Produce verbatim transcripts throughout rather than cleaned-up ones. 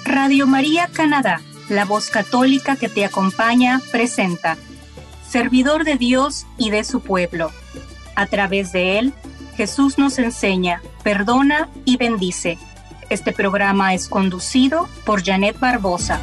Radio María Canadá, la voz católica que te acompaña, presenta Servidor de Dios y de su pueblo. A través de él, Jesús nos enseña, perdona y bendice. Este programa es conducido por Janet Barbosa.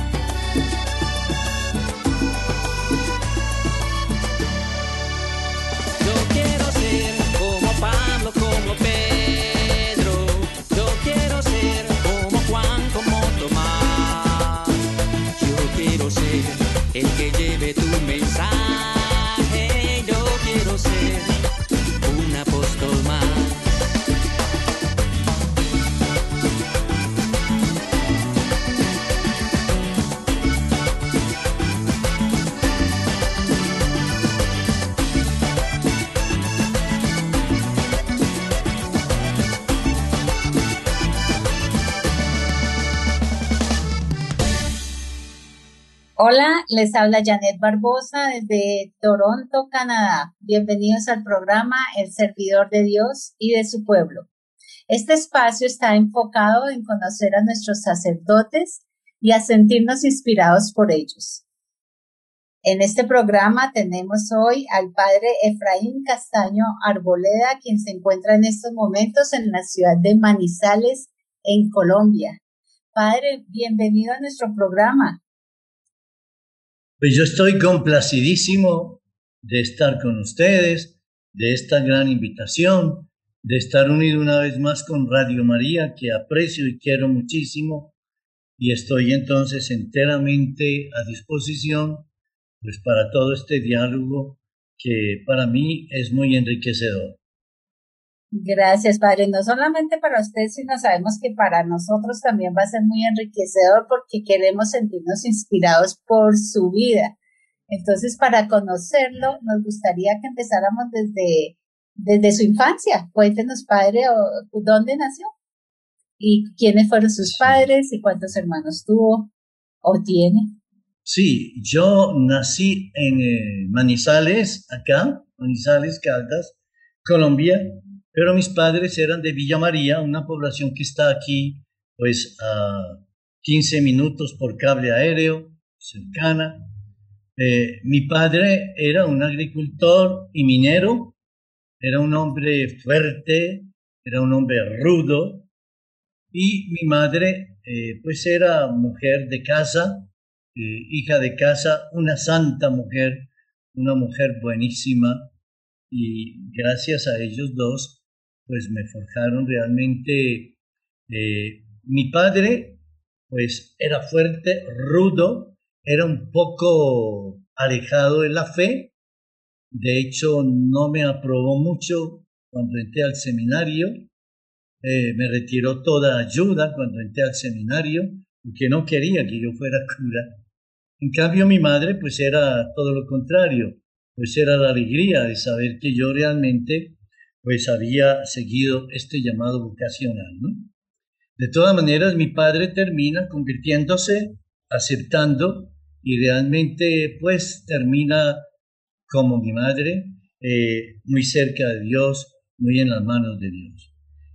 Yo quiero ser como Pablo, como Pedro. Yo quiero ser como Juan, como Tomás. Yo quiero ser el que lleve tu mensaje. Yo quiero ser un apóstol más. Hola, les habla Janet Barbosa desde Toronto, Canadá. Bienvenidos al programa El Servidor de Dios y de su pueblo. Este espacio está enfocado en conocer a nuestros sacerdotes y a sentirnos inspirados por ellos. En este programa tenemos hoy al padre Efraín Castaño Arboleda, quien se encuentra en estos momentos en la ciudad de Manizales, en Colombia. Padre, bienvenido a nuestro programa. Pues yo estoy complacidísimo de estar con ustedes, de esta gran invitación, de estar unido una vez más con Radio María, que aprecio y quiero muchísimo, y estoy entonces enteramente a disposición pues para todo este diálogo que para mí es muy enriquecedor. Gracias, padre. No solamente para usted, sino sabemos que para nosotros también va a ser muy enriquecedor porque queremos sentirnos inspirados por su vida. Entonces, para conocerlo, nos gustaría que empezáramos desde, desde su infancia. Cuéntenos, padre, ¿dónde nació? ¿Y quiénes fueron sus padres? ¿Y cuántos hermanos tuvo o tiene? Sí, yo nací en eh, Manizales, acá, Manizales, Caldas, Colombia. Pero mis padres eran de Villa María, una población que está aquí, pues, a quince minutos por cable aéreo, cercana. Eh, mi padre era un agricultor y minero, era un hombre fuerte, era un hombre rudo, y mi madre, eh, pues, era mujer de casa, eh, hija de casa, una santa mujer, una mujer buenísima, y gracias a ellos dos, pues me forjaron realmente. Eh, mi padre, pues era fuerte, rudo, era un poco alejado de la fe. De hecho, no me aprobó mucho cuando entré al seminario. Eh, me retiró toda ayuda cuando entré al seminario, porque no quería que yo fuera cura. En cambio, mi madre, pues era todo lo contrario, pues era la alegría de saber que yo realmente pues había seguido este llamado vocacional, ¿no? De todas maneras, mi padre termina convirtiéndose, aceptando, y realmente pues termina como mi madre, eh, muy cerca de Dios, muy en las manos de Dios.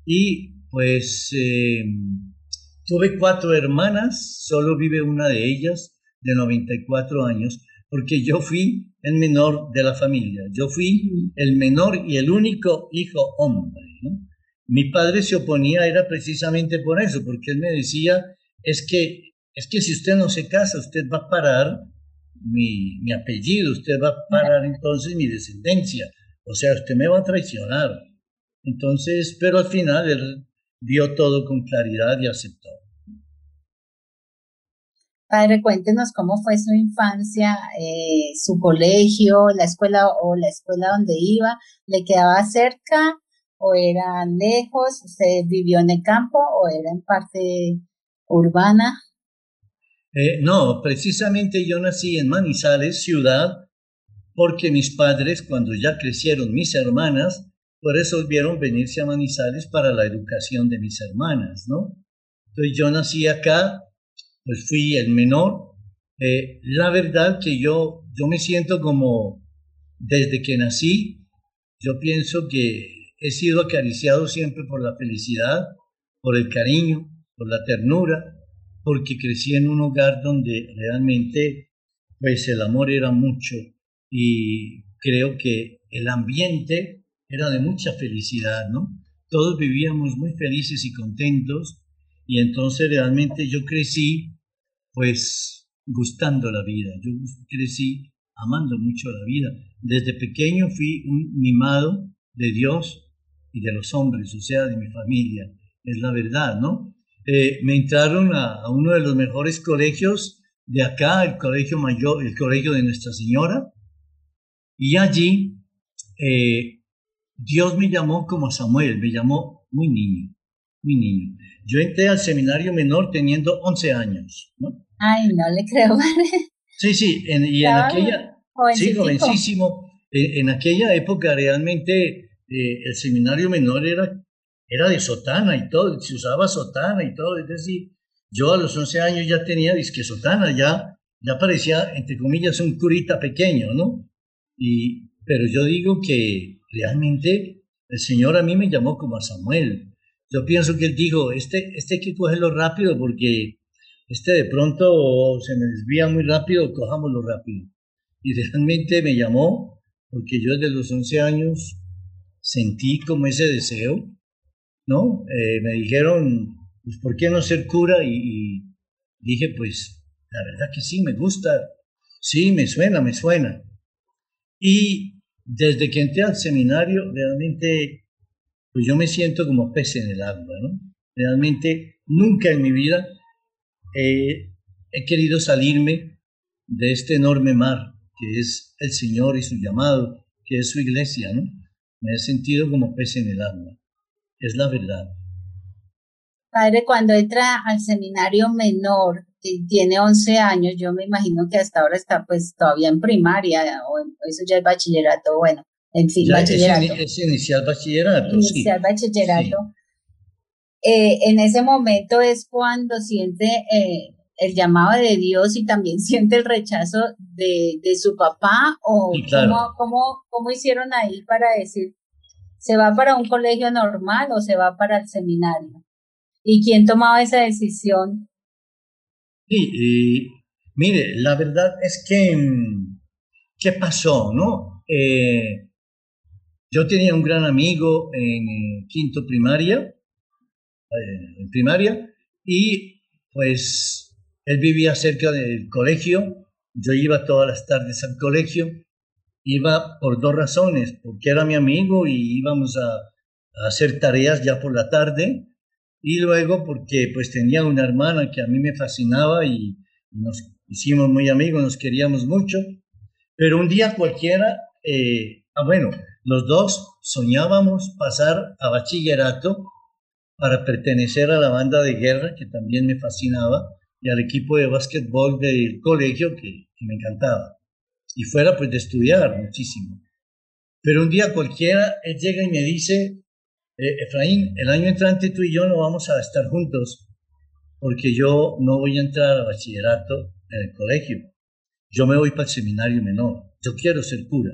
Y pues eh, tuve cuatro hermanas, solo vive una de ellas, de noventa y cuatro años, porque yo fui el menor de la familia. Yo fui el menor y el único hijo hombre, ¿no? Mi padre se oponía, era precisamente por eso, porque él me decía, es que, es que si usted no se casa, usted va a parar mi, mi apellido, usted va a parar entonces mi descendencia, o sea, usted me va a traicionar. Entonces, pero al final él vio todo con claridad y aceptó. Padre, cuéntenos cómo fue su infancia, eh, su colegio, la escuela o la escuela donde iba. ¿Le quedaba cerca o era lejos? ¿Usted vivió en el campo o era en parte urbana? Eh, no, precisamente yo nací en Manizales, ciudad, porque mis padres, cuando ya crecieron mis hermanas, pues resolvieron venirse a Manizales para la educación de mis hermanas, ¿no? Entonces yo nací acá, pues fui el menor. Eh, la verdad que yo, yo me siento como, desde que nací, yo pienso que he sido acariciado siempre por la felicidad, por el cariño, por la ternura. porque crecí en un hogar donde realmente pues el amor era mucho y creo que el ambiente era de mucha felicidad, ¿no? Todos vivíamos muy felices y contentos y entonces realmente yo crecí pues gustando la vida, yo crecí amando mucho la vida. Desde pequeño fui un mimado de Dios y de los hombres, o sea, de mi familia, es la verdad, ¿no? Eh, me entraron a, a uno de los mejores colegios de acá, el colegio mayor, el colegio de Nuestra Señora, y allí eh, Dios me llamó como Samuel, me llamó muy niño, muy niño. Yo entré al seminario menor teniendo once años, ¿no? Ay, no le creo. Sí, sí, en, y en Estaba aquella, sí, jovencitico. jovencísimo, en, en aquella época realmente eh, el seminario menor era, era de sotana y todo, se usaba sotana y todo, es decir, yo a los once años ya tenía disque sotana, ya, ya parecía, entre comillas, un curita pequeño, ¿no? Y, pero yo digo que realmente el Señor a mí me llamó como a Samuel. Yo pienso que Él dijo, este, este hay que cogerlo rápido porque este de pronto se me desvía muy rápido, cojámoslo rápido. Y realmente me llamó porque yo desde los once años sentí como ese deseo, ¿no? Eh, me dijeron, pues, ¿por qué no ser cura? Y, y dije, pues, la verdad que sí, me gusta, sí, me suena, me suena. Y desde que entré al seminario, realmente, pues yo me siento como pez en el agua, ¿no? Realmente nunca en mi vida eh, he querido salirme de este enorme mar que es el Señor y su llamado, que es su iglesia, ¿no? Me he sentido como pez en el agua, es la verdad. Padre, cuando entra al seminario menor y tiene once años, yo me imagino que hasta ahora está pues todavía en primaria o en- eso ya es bachillerato, bueno, en fin, Ya es, ini- bachillerato, es inicial bachillerato, sí, inicial bachillerato. sí. Eh, en ese momento es cuando siente eh, el llamado de Dios y también siente el rechazo de, de su papá Y o cómo, claro, cómo, cómo hicieron ahí para decir, ¿se va para un colegio normal o se va para el seminario? ¿Y quién tomaba esa decisión? sí, y mire, la verdad es que, mm, ¿qué pasó, no? Eh, yo tenía un gran amigo en eh, quinto primaria, eh, en primaria, y pues él vivía cerca del colegio, yo iba todas las tardes al colegio, iba por dos razones, porque era mi amigo y íbamos a, a hacer tareas ya por la tarde, y luego porque pues tenía una hermana que a mí me fascinaba y nos hicimos muy amigos, nos queríamos mucho, pero un día cualquiera, eh, ah bueno, los dos soñábamos pasar a bachillerato para pertenecer a la banda de guerra, que también me fascinaba, y al equipo de básquetbol del colegio, que, que me encantaba. Y fuera pues de estudiar muchísimo. Pero un día cualquiera, él llega y me dice, eh, Efraín, el año entrante tú y yo no vamos a estar juntos, porque yo no voy a entrar a bachillerato en el colegio. Yo me voy para el seminario menor. Yo quiero ser cura.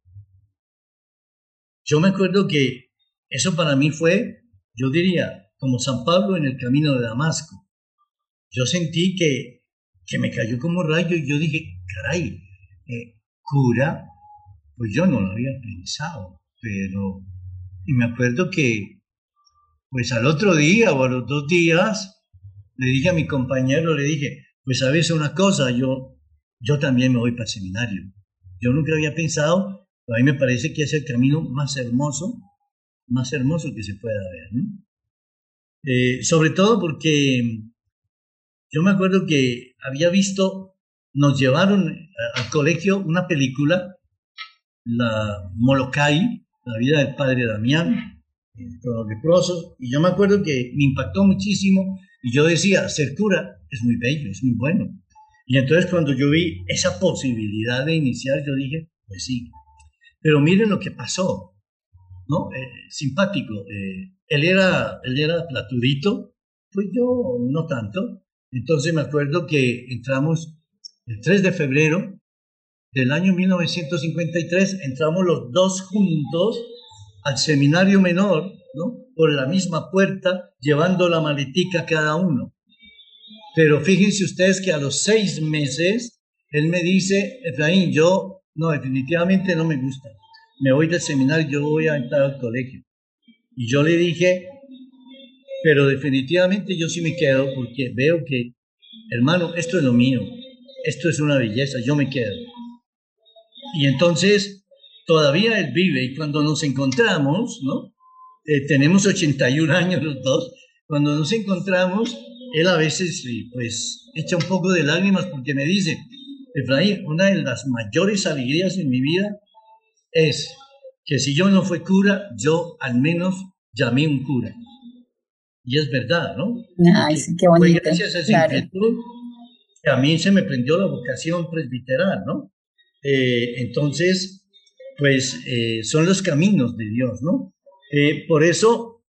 Yo me acuerdo que eso para mí fue, yo diría, como San Pablo en el camino de Damasco. Yo sentí que, que me cayó como rayo y yo dije, caray, eh, cura, pues yo no lo había pensado, pero... Y me acuerdo que, pues al otro día o a los dos días, le dije a mi compañero, le dije, pues sabes una cosa, yo, yo también me voy para el seminario. Yo nunca había pensado, pero a mí me parece que es el camino más hermoso, más hermoso que se pueda ver, ¿no? Eh, sobre todo porque yo me acuerdo que había visto, nos llevaron a- al colegio una película, la Molokai, la vida del padre Damián, eh, con los leprosos, y yo me acuerdo que me impactó muchísimo, y yo decía, ser cura es muy bello, es muy bueno. Y entonces cuando yo vi esa posibilidad de iniciar, yo dije, pues sí. Pero miren lo que pasó, ¿no? Eh, simpático. eh, él era, él era platudito, pues yo no tanto. Entonces me acuerdo que entramos el tres de febrero del año mil novecientos cincuenta y tres, entramos los dos juntos al seminario menor, ¿no? Por la misma puerta, llevando la maletica cada uno. Pero fíjense ustedes que a los seis meses, él me dice, Efraín, yo no, definitivamente no me gusta. Me voy del seminario, yo voy a entrar al colegio. Y yo le dije, pero definitivamente yo sí me quedo porque veo que, hermano, esto es lo mío, esto es una belleza, yo me quedo. Y entonces, todavía él vive y cuando nos encontramos, ¿no? Eh, tenemos ochenta y un años los dos, cuando nos encontramos, él a veces, pues, echa un poco de lágrimas porque me dice, Efraín, una de las mayores alegrías en mi vida es que si yo no fui cura, yo al menos llamé un cura. Y es verdad, ¿no? Ay, sí, qué bonito. Fue gracias a esa Claro. inquietud que a mí se me prendió la vocación presbiteral, ¿no? Eh, entonces, pues eh, son los caminos de Dios, ¿no? Eh, por eso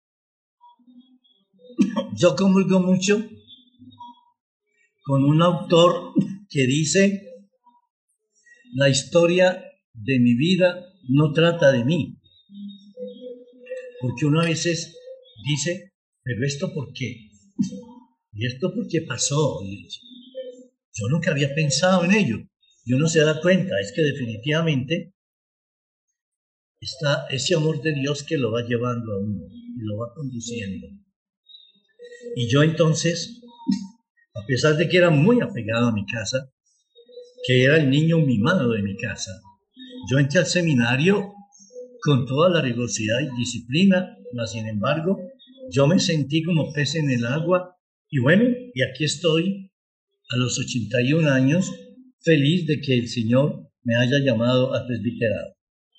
yo comulgo mucho con un autor que dice, la historia de mi vida no trata de mí, porque uno a veces dice, pero ¿esto por qué? ¿Y esto por qué pasó? Y yo nunca había pensado en ello. Y uno se da cuenta, es que definitivamente está ese amor de Dios que lo va llevando a uno y lo va conduciendo. Y yo entonces, a pesar de que era muy apegado a mi casa, que era el niño mimado de mi casa, yo entré al seminario con toda la rigurosidad y disciplina, mas sin embargo, yo me sentí como pez en el agua y bueno, y aquí estoy a los ochenta y un años, feliz de que el Señor me haya llamado al presbiterado.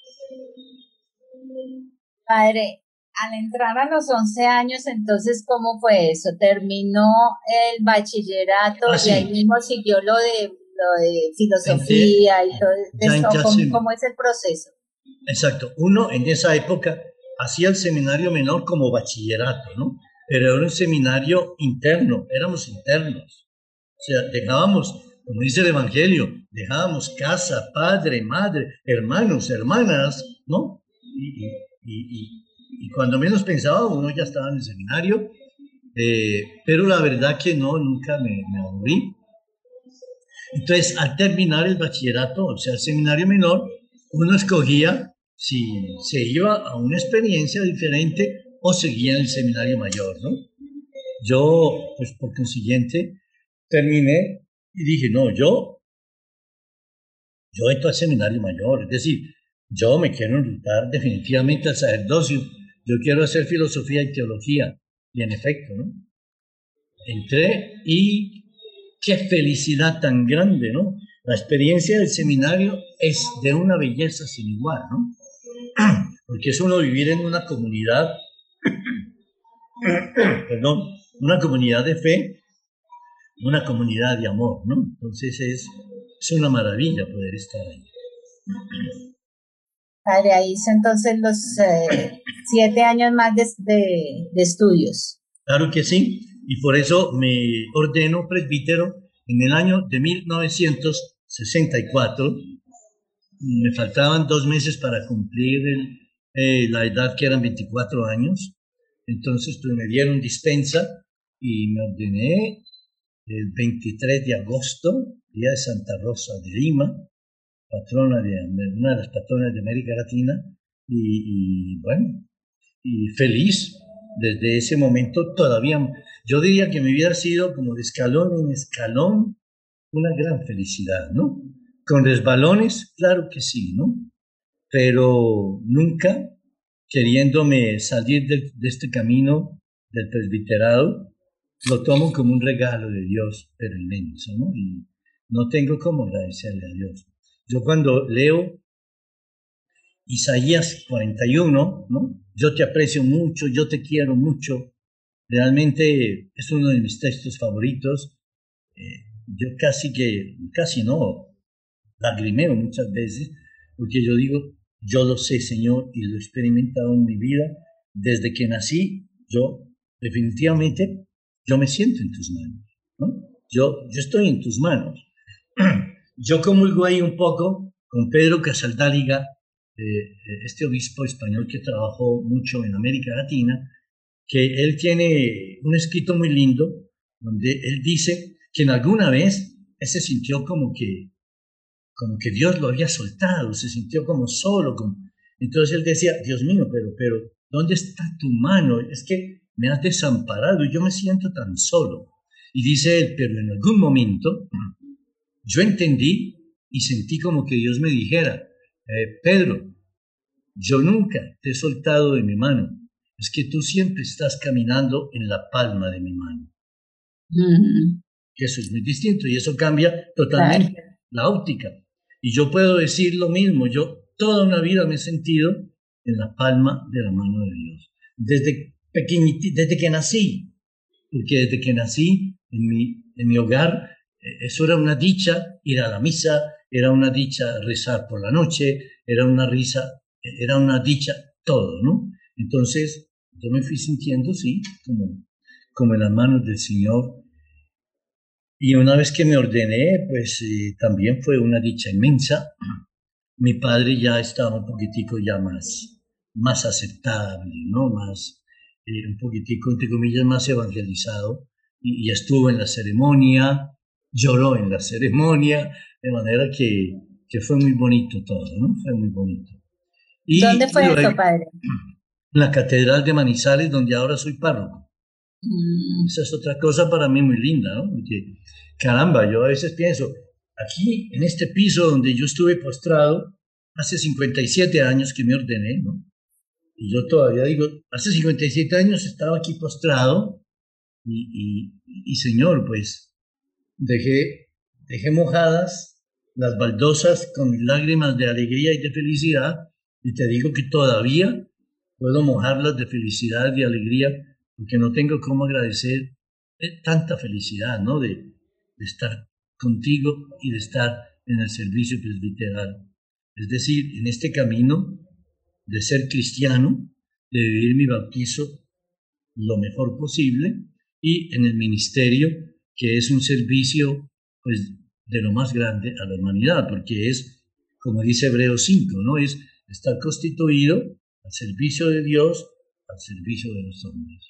Padre, al entrar a los once años, entonces, ¿cómo fue eso? ¿Terminó el bachillerato Ah, y sí. ahí mismo siguió lo de, lo de filosofía y todo Ya eso? entré al ¿Cómo, sem- cómo es el proceso? Exacto, uno en esa época hacía el seminario menor como bachillerato, ¿no? Pero era un seminario interno, éramos internos. O sea, dejábamos, como dice el Evangelio, dejábamos casa, padre, madre, hermanos, hermanas, ¿no? Y, y, y, y- y cuando menos pensaba, uno ya estaba en el seminario, eh, pero la verdad que no, nunca me, me aburrí. Entonces, al terminar el bachillerato, o sea, el seminario menor, uno escogía si se iba a una experiencia diferente o seguía en el seminario mayor, ¿no? Yo, pues por consiguiente, terminé y dije, no, yo, yo entro al seminario mayor, es decir, yo me quiero enrutar definitivamente al sacerdocio, yo quiero hacer filosofía y teología, y en efecto, ¿no? Entré y qué felicidad tan grande, ¿no? La experiencia del seminario es de una belleza sin igual, ¿no? Porque es uno vivir en una comunidad, perdón, una comunidad de fe, una comunidad de amor, ¿no? Entonces es, es una maravilla poder estar ahí. Padre, ahí hizo entonces los eh, siete años más de, de, de estudios. Claro que sí, y por eso me ordeno presbítero en el año de mil novecientos sesenta y cuatro. Me faltaban dos meses para cumplir el, eh, la edad que eran veinticuatro años. Entonces, pues me dieron dispensa y me ordené el veintitrés de agosto, día de Santa Rosa de Lima, patrona de, una de las patronas de América Latina, y, y bueno, y feliz desde ese momento todavía. Yo diría que mi vida ha sido como de escalón en escalón, una gran felicidad, ¿no? Con resbalones, claro que sí, ¿no? Pero nunca queriéndome salir de, de este camino del presbiterado, lo tomo como un regalo de Dios, pero inmenso, ¿no? Y no tengo cómo agradecerle a Dios. Yo cuando leo Isaías cuarenta y uno, ¿no? Yo te aprecio mucho, yo te quiero mucho, realmente es uno de mis textos favoritos. Eh, yo casi que, casi no, lagrimeo muchas veces, porque yo digo, yo lo sé, Señor, y lo he experimentado en mi vida. Desde que nací, yo definitivamente, yo me siento en tus manos, ¿no? Yo, yo estoy en tus manos. Yo comulgo ahí un poco con Pedro Casaldáliga, eh, este obispo español que trabajó mucho en América Latina, que él tiene un escrito muy lindo donde él dice que en alguna vez él se sintió como que, como que Dios lo había soltado, se sintió como solo. Como... Entonces él decía, Dios mío, pero, pero, ¿dónde está tu mano? Es que me has desamparado y yo me siento tan solo. Y dice él, pero en algún momento yo entendí y sentí como que Dios me dijera, eh, Pedro, yo nunca te he soltado de mi mano, es que tú siempre estás caminando en la palma de mi mano. Mm, Que eso es muy distinto y eso cambia totalmente claro. la óptica. Y yo puedo decir lo mismo, yo toda una vida me he sentido en la palma de la mano de Dios. Desde pequeñito, desde que nací, porque desde que nací en mi, en mi hogar, eh, eso era una dicha ir a la misa, era una dicha rezar por la noche, era una risa, era una dicha todo, ¿no? Entonces, yo me fui sintiendo, sí, como, como en las manos del Señor. Y una vez que me ordené, pues eh, también fue una dicha inmensa. Mi padre ya estaba un poquitico ya más, más aceptable, ¿no? Más, eh, un poquitico, entre comillas, más evangelizado. Y, y estuvo en la ceremonia, lloró en la ceremonia, de manera que, que fue muy bonito todo, ¿no? Fue muy bonito. ¿Dónde Y fue luego, eso, padre? en la Catedral de Manizales, donde ahora soy párroco. Mm, Esa es otra cosa para mí muy linda, ¿no? Porque, caramba, yo a veces pienso, aquí en este piso donde yo estuve postrado, hace cincuenta y siete años que me ordené, ¿no? Y yo todavía digo, hace cincuenta y siete años estaba aquí postrado y, y, y Señor, pues dejé, dejé mojadas las baldosas con mis lágrimas de alegría y de felicidad y te digo que todavía puedo mojarlas de felicidad y de alegría porque no tengo cómo agradecer eh, tanta felicidad, ¿no? De, de estar contigo y de estar en el servicio presbiteral. Es decir, en este camino de ser cristiano, de vivir mi bautizo lo mejor posible y en el ministerio, que es un servicio, pues, de lo más grande a la humanidad, porque es, como dice Hebreos cinco, ¿no? Es estar constituido al servicio de Dios, al servicio de los hombres.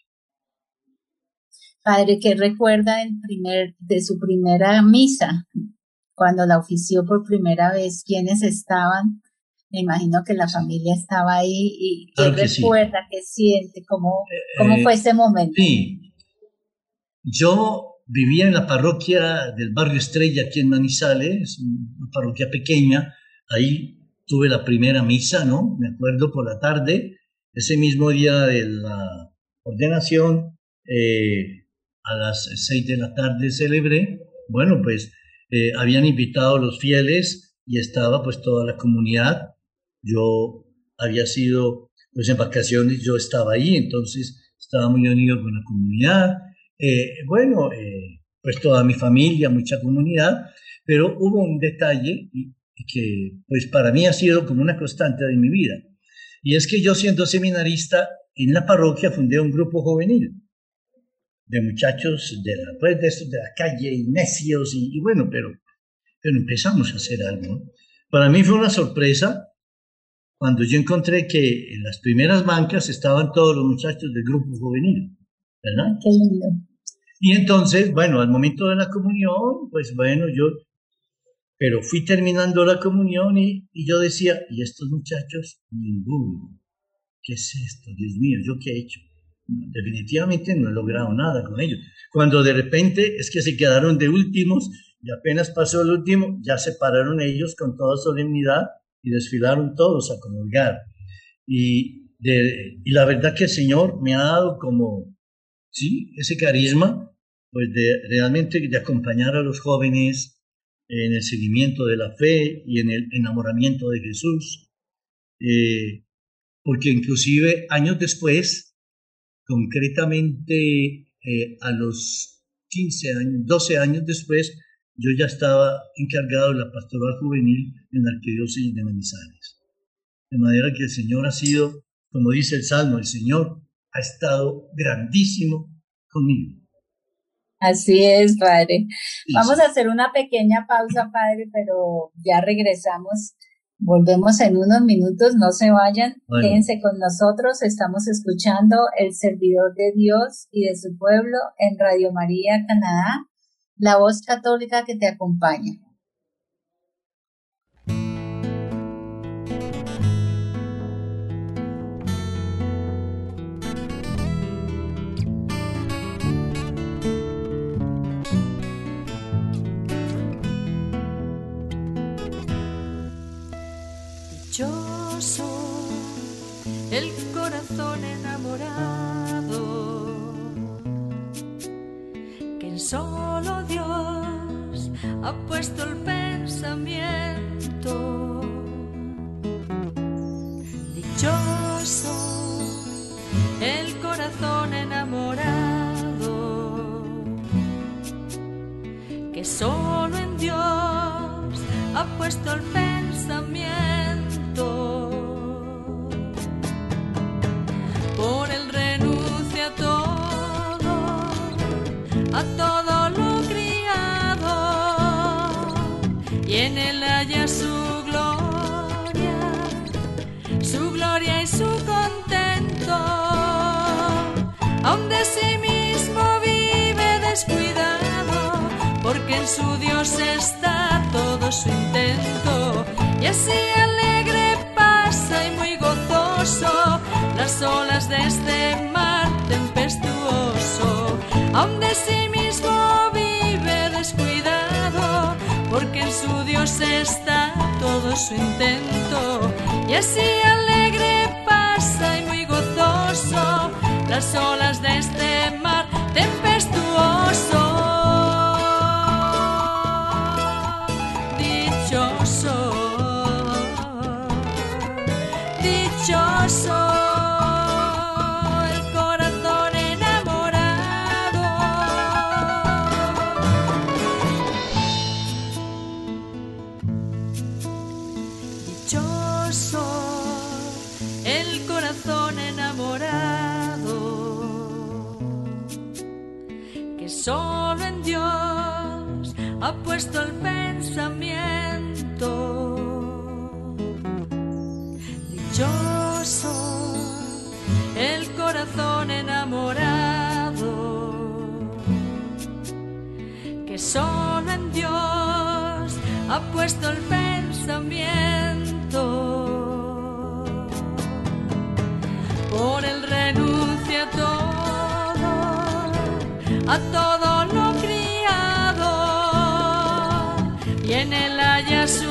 padre, ¿qué recuerda el primer, de su primera misa? Cuando la ofició por primera vez, ¿quiénes estaban? Me imagino que la Sí, familia estaba ahí. ¿Y qué claro que sí. recuerda, qué siente, cómo, cómo fue Eh, ese momento? sí, yo vivía en la parroquia del barrio Estrella aquí en Manizales, una parroquia pequeña. Ahí tuve la primera misa, ¿no? Me acuerdo por la tarde, ese mismo día de la ordenación, eh, a las seis de la tarde celebré. Bueno, pues eh, habían invitado a los fieles y estaba pues toda la comunidad. Yo había sido, pues en vacaciones yo estaba ahí, entonces estaba muy unido con la comunidad. Eh, bueno, eh, pues toda mi familia, mucha comunidad, pero hubo un detalle y, y que pues para mí ha sido como una constante de mi vida. Y es que yo siendo seminarista en la parroquia fundé un grupo juvenil de muchachos de la, pues de, estos de la calle y necios y, y bueno, pero, pero empezamos a hacer algo, ¿no? Para mí fue una sorpresa cuando yo encontré que en las primeras bancas estaban todos los muchachos del grupo juvenil, ¿verdad? Qué lindo. Y entonces, bueno, al momento de la comunión, pues bueno, yo, pero fui terminando la comunión y, y yo decía, ¿y estos muchachos? Ninguno. ¿Qué es esto? Dios mío, ¿yo qué he hecho? No, definitivamente no he logrado nada con ellos. Cuando de repente es que se quedaron de últimos y apenas pasó el último, ya se pararon ellos con toda solemnidad y desfilaron todos a comulgar. Y, de, y la verdad que el Señor me ha dado como, sí, ese carisma, pues de realmente de acompañar a los jóvenes en el seguimiento de la fe y en el enamoramiento de Jesús, eh, porque inclusive años después, concretamente eh, a los quince años, doce años después, yo ya estaba encargado de la pastoral juvenil en la arquidiócesis de Manizales. De manera que el Señor ha sido, como dice el Salmo, el Señor ha estado grandísimo conmigo. Así es, padre. Sí, Vamos sí. a hacer una pequeña pausa, padre, pero ya regresamos Volvemos en unos minutos, no se vayan, Bueno. quédense con nosotros. Estamos escuchando El Servidor de Dios y de su Pueblo en Radio María Canadá, la voz católica que te acompaña. Dichoso el corazón enamorado, que en solo Dios ha puesto el pensamiento. Dichoso el corazón enamorado, que solo en Dios ha puesto el pensamiento. Por él renuncia a todo, a todo lo criado, y en él halla su gloria, su gloria y su contento. Aun de sí mismo vive descuidado, porque en su Dios está todo su intento, y así alegre pasa y muy gozoso las olas de este mar tempestuoso. Aun de sí mismo vive descuidado, porque en su Dios está todo su intento, y así alegre pasa y muy gozoso las olas de este mar tempestuoso. Dichoso el corazón enamorado. Dichoso el corazón enamorado, que solo en Dios ha puesto el pensamiento. Dichoso el corazón enamorado, que solo en Dios ha puesto el pensamiento. Por él renuncia a todo, a todo lo criado, y en él halla su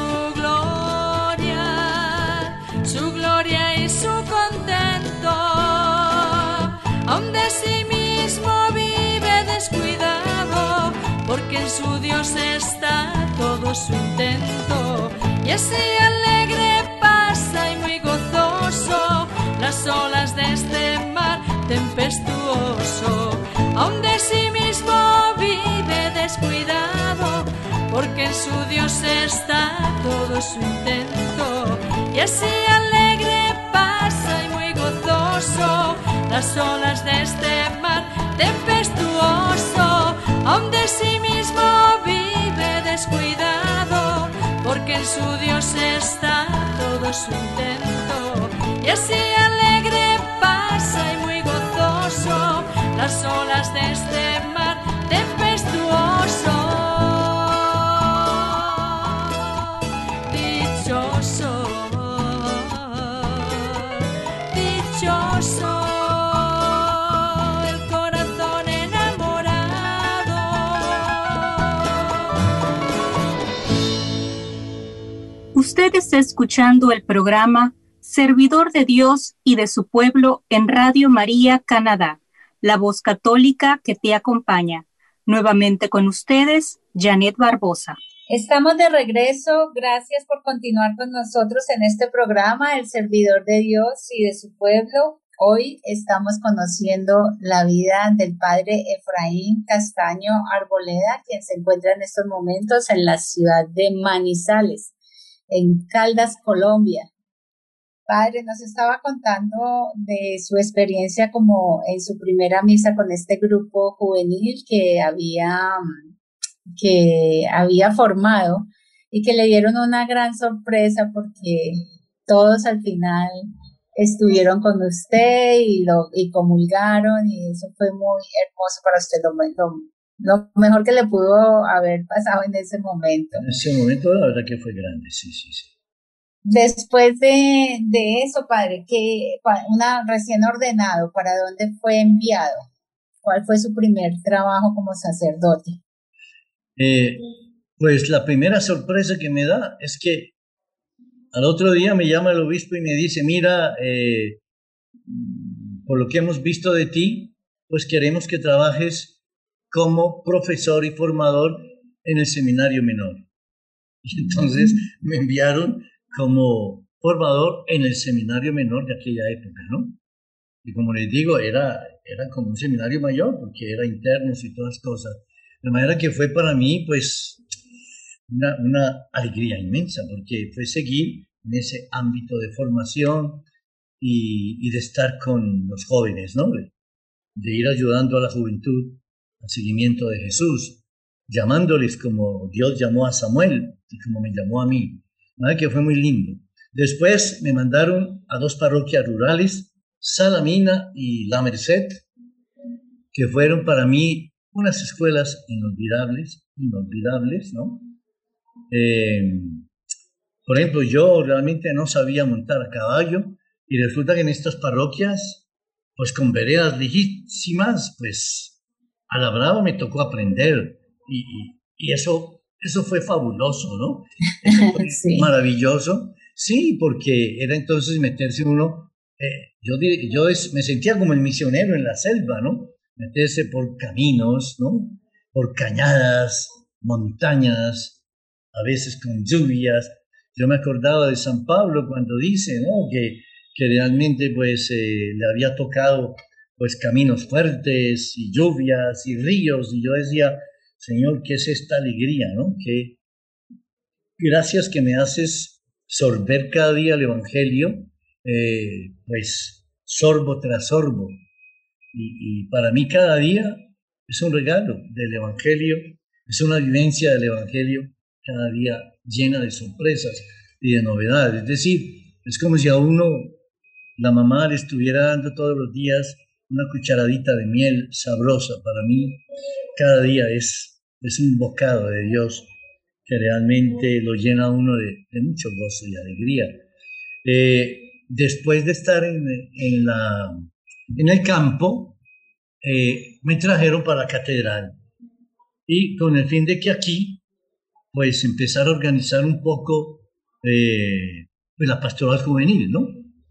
su gloria y su contento. Aun de sí mismo vive descuidado, porque en su Dios está todo su intento, y así alegre pasa y muy gozoso las olas de este mar tempestuoso. Aun de sí mismo vive descuidado, porque en su Dios está todo su intento, y así alegre pasa y muy gozoso las olas de este mar tempestuoso. Aun de sí mismo vive descuidado, porque en su Dios está todo su intento, y así alegre pasa y muy gozoso las olas de este mar tempestuoso. Dichoso, dichoso el corazón enamorado. Usted está escuchando el programa Servidor de Dios y de su Pueblo en Radio María Canadá, la voz católica que te acompaña. Nuevamente con ustedes, Janet Barbosa. Estamos de regreso. Gracias por continuar con nosotros en este programa, El Servidor de Dios y de su Pueblo. Hoy estamos conociendo la vida del padre Efraín Castaño Arboleda, quien se encuentra en estos momentos en la ciudad de Manizales, en Caldas, Colombia. Padre, nos estaba contando de su experiencia como en su primera misa con este grupo juvenil que había, que había formado, y que le dieron una gran sorpresa porque todos al final estuvieron con usted y lo y comulgaron y eso fue muy hermoso para usted, lo, lo, lo mejor que le pudo haber pasado en ese momento. En ese momento la verdad que fue grande, sí, sí, sí. Después de, de eso, padre, que una recién ordenado, ¿para dónde fue enviado? ¿Cuál fue su primer trabajo como sacerdote? Eh, pues la primera sorpresa que me da es que al otro día me llama el obispo y me dice, mira, eh, por lo que hemos visto de ti, pues queremos que trabajes como profesor y formador en el seminario menor. Y entonces me enviaron como formador en el seminario menor de aquella época, ¿no? Y como les digo, era, era como un seminario mayor, porque era internos y todas las cosas. De manera que fue para mí, pues, una, una alegría inmensa, porque fue seguir en ese ámbito de formación y, y de estar con los jóvenes, ¿no? De, de ir ayudando a la juventud al seguimiento de Jesús, llamándoles como Dios llamó a Samuel y como me llamó a mí. ¿Verdad? Que fue muy lindo. Después me mandaron a dos parroquias rurales, Salamina y La Merced, que fueron para mí unas escuelas inolvidables, inolvidables, ¿no? Eh, por ejemplo, yo realmente no sabía montar a caballo y resulta que en estas parroquias, pues con veredas lejísimas, pues a la brava me tocó aprender y, y, y eso, eso fue fabuloso, ¿no? Eso fue sí. Maravilloso. Sí, porque era entonces meterse uno, eh, yo, yo es, me sentía como el misionero en la selva, ¿no? Meterse por caminos, ¿no? Por cañadas, montañas, a veces con lluvias. Yo me acordaba de San Pablo cuando dice, ¿no? Que, que realmente pues eh, le había tocado pues caminos fuertes y lluvias y ríos, y yo decía, Señor, ¿qué es esta alegría, no? Que gracias que me haces sorber cada día el Evangelio, eh, pues sorbo tras sorbo. Y, y para mí cada día es un regalo del Evangelio, es una vivencia del Evangelio cada día llena de sorpresas y de novedades. Es decir, es como si a uno la mamá le estuviera dando todos los días una cucharadita de miel sabrosa. Para mí cada día es, es un bocado de Dios que realmente lo llena a uno de, de mucho gozo y alegría. Eh, después de estar en, en, la, en el campo, eh, me trajeron para la catedral y con el fin de que aquí pues empezar a organizar un poco eh, pues, la pastoral juvenil, ¿no?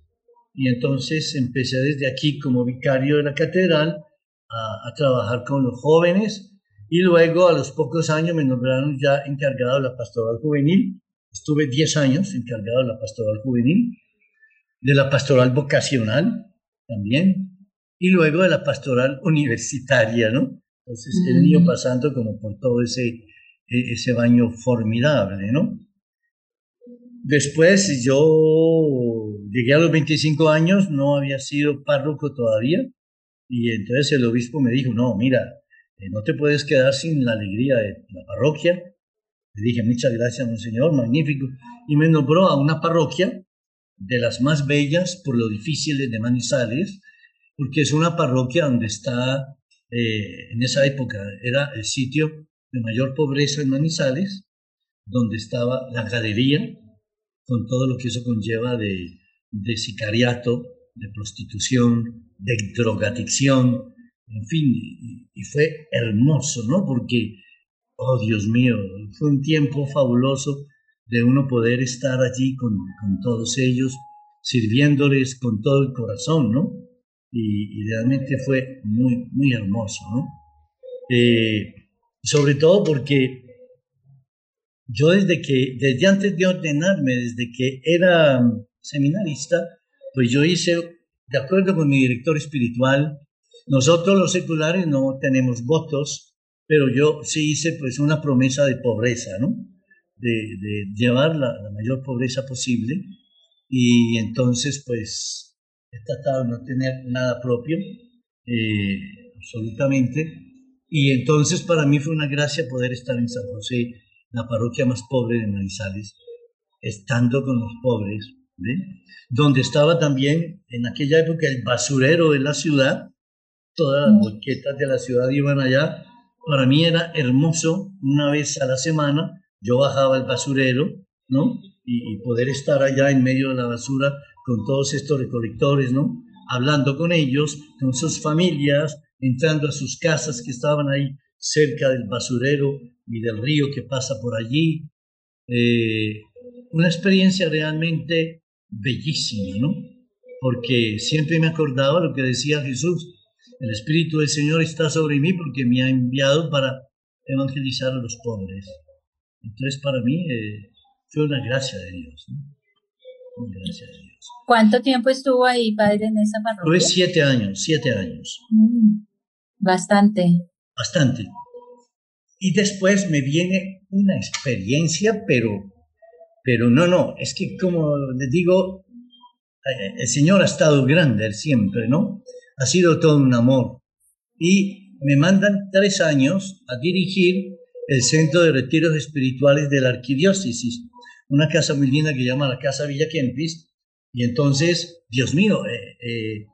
Y entonces empecé desde aquí como vicario de la catedral a, a trabajar con los jóvenes. Y luego, a los pocos años, me nombraron ya encargado de la pastoral juvenil. Estuve diez años encargado de la pastoral juvenil, de la pastoral vocacional también, y luego de la pastoral universitaria, ¿no? Entonces, mm. el niño pasando como por todo ese, ese baño formidable, ¿no? Después, yo llegué a los veinticinco años, no había sido párroco todavía, y entonces el obispo me dijo, no, mira, no te puedes quedar sin la alegría de la parroquia. Le dije, muchas gracias, monseñor, magnífico. Y me nombró a una parroquia de las más bellas por lo difíciles de Manizales, porque es una parroquia donde está, eh, en esa época, era el sitio de mayor pobreza en Manizales, donde estaba la galería, con todo lo que eso conlleva de, de sicariato, de prostitución, de drogadicción, en fin, y, y fue hermoso, ¿no? Porque, oh Dios mío, fue un tiempo fabuloso de uno poder estar allí con, con todos ellos, sirviéndoles con todo el corazón, ¿no? Y, y realmente fue muy, muy hermoso, ¿no? Eh, sobre todo porque yo desde que, desde antes de ordenarme, desde que era seminarista, pues yo hice, de acuerdo con mi director espiritual, nosotros los seculares no tenemos votos, pero yo sí hice pues una promesa de pobreza, ¿no? De, de llevar la, la mayor pobreza posible, y entonces pues he tratado de no tener nada propio, eh, absolutamente, y entonces para mí fue una gracia poder estar en San José la parroquia más pobre de Manizales, estando con los pobres, ¿ve? Donde estaba también en aquella época el basurero de la ciudad, todas las volquetas de la ciudad iban allá. Para mí era hermoso, una vez a la semana yo bajaba al basurero, ¿no? Y, y poder estar allá en medio de la basura con todos estos recolectores, ¿no? Hablando con ellos, con sus familias, entrando a sus casas que estaban ahí cerca del basurero y del río que pasa por allí. Eh, una experiencia realmente bellísima, ¿no? Porque siempre me acordaba lo que decía Jesús: el Espíritu del Señor está sobre mí porque me ha enviado para evangelizar a los pobres. Entonces, para mí eh, fue una gracia de Dios, ¿no? Una gracia de Dios. ¿Cuánto tiempo estuvo ahí, padre, en esa Tuve parroquia? siete años, siete años. Mm, bastante. Bastante. Y después me viene una experiencia, pero, pero no, no, es que como les digo, eh, el Señor ha estado grande siempre, ¿no? Ha sido todo un amor. Y me mandan tres años a dirigir el Centro de Retiros Espirituales de la Arquidiócesis, una casa muy linda que se llama la Casa Villa Kempis. Y entonces, Dios mío, eh, eh,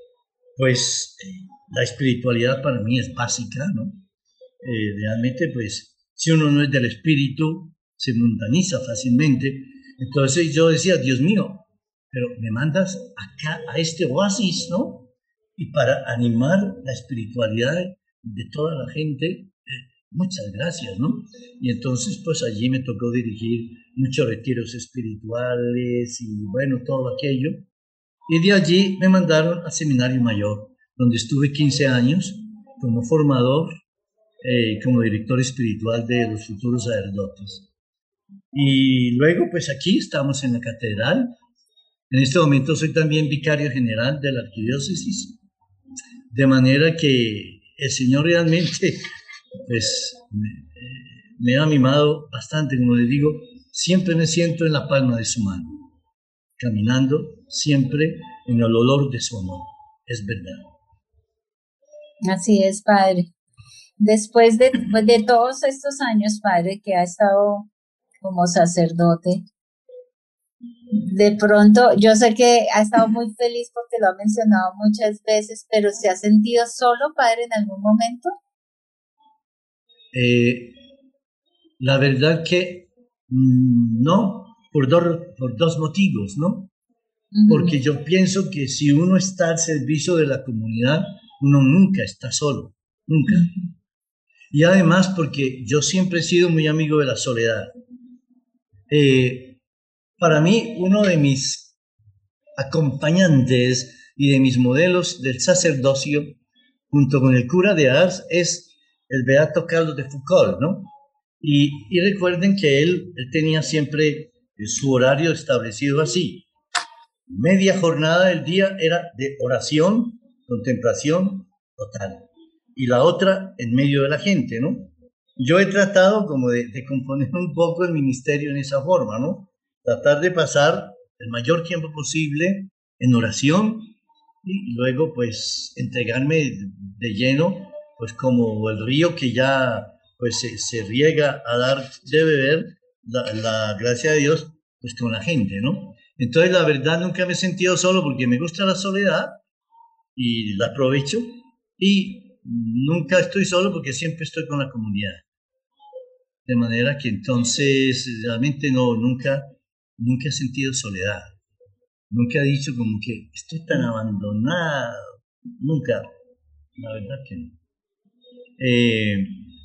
pues eh, la espiritualidad para mí es básica, ¿no? Eh, realmente, pues, si uno no es del espíritu, se mundaniza fácilmente. Entonces yo decía, Dios mío, pero me mandas acá a este oasis, ¿no? Y para animar la espiritualidad de toda la gente, eh, muchas gracias, ¿no? Y entonces, pues allí me tocó dirigir muchos retiros espirituales y bueno, todo aquello. Y de allí me mandaron al Seminario Mayor, donde estuve quince años como formador, eh, como director espiritual de los futuros sacerdotes. Y luego, pues aquí estamos en la catedral. En este momento soy también vicario general de la arquidiócesis, de manera que el Señor realmente, pues, me, me ha mimado bastante, como les digo, siempre me siento en la palma de su mano, caminando siempre en el olor de su amor, es verdad. Así es, padre. Después de, pues, de todos estos años, padre, que ha estado como sacerdote, de pronto, yo sé que ha estado muy feliz porque lo ha mencionado muchas veces, pero ¿se ha sentido solo, padre, en algún momento? Eh, la verdad que mm, no, por, do, por dos motivos, ¿no? Uh-huh. Porque yo pienso que si uno está al servicio de la comunidad, uno nunca está solo, nunca. Uh-huh. Y además porque yo siempre he sido muy amigo de la soledad. Eh, para mí, uno de mis acompañantes y de mis modelos del sacerdocio, junto con el cura de Ars, es el beato Carlos de Foucault, ¿no? Y, y recuerden que él, él tenía siempre su horario establecido así. Media jornada del día era de oración, contemplación total. Y la otra en medio de la gente, ¿no? Yo he tratado como de, de componer un poco el ministerio en esa forma, ¿no? Tratar de pasar el mayor tiempo posible en oración y luego pues entregarme de lleno, pues como el río que ya pues se, se riega a dar de beber la, la gracia de Dios pues con la gente, ¿no? Entonces la verdad nunca me he sentido solo porque me gusta la soledad y la aprovecho, y nunca estoy solo porque siempre estoy con la comunidad. De manera que entonces realmente no, nunca, nunca he sentido soledad. Nunca he dicho como que estoy tan abandonado. Nunca. La verdad que no. Eh,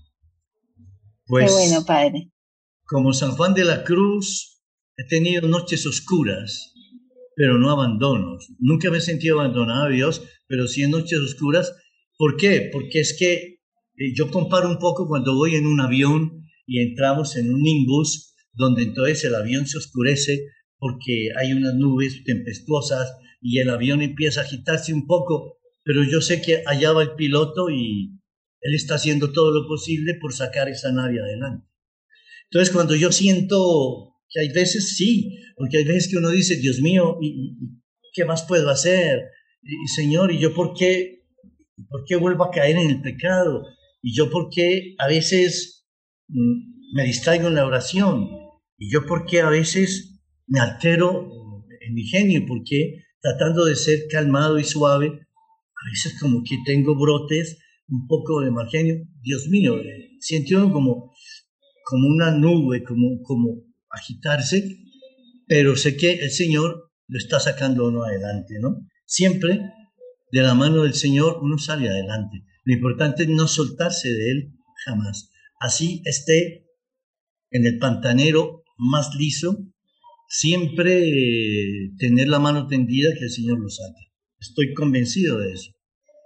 pues, qué bueno, padre. Como San Juan de la Cruz, he tenido noches oscuras, pero no abandonos. Nunca me he sentido abandonado a Dios, pero sí en noches oscuras. ¿Por qué? Porque es que eh, yo comparo un poco cuando voy en un avión y entramos en un nimbus, donde entonces el avión se oscurece porque hay unas nubes tempestuosas y el avión empieza a agitarse un poco, pero yo sé que allá va el piloto y él está haciendo todo lo posible por sacar esa nave adelante. Entonces cuando yo siento que hay veces sí, porque hay veces que uno dice, Dios mío, ¿y, y qué más puedo hacer? Y, Señor, ¿y yo por qué? ¿Por qué vuelvo a caer en el pecado? ¿Y yo por qué a veces me distraigo en la oración. Y yo, ¿por qué a veces me altero en mi genio? ¿Por qué tratando de ser calmado y suave, a veces como que tengo brotes un poco de mal genio? Dios mío, eh, siento uno como, como una nube, como, como agitarse, pero sé que el Señor lo está sacando uno adelante, ¿no? Siempre de la mano del Señor uno sale adelante. Lo importante es no soltarse de Él jamás. Así esté en el pantanero más liso, siempre eh, tener la mano tendida que el Señor lo saque. Estoy convencido de eso.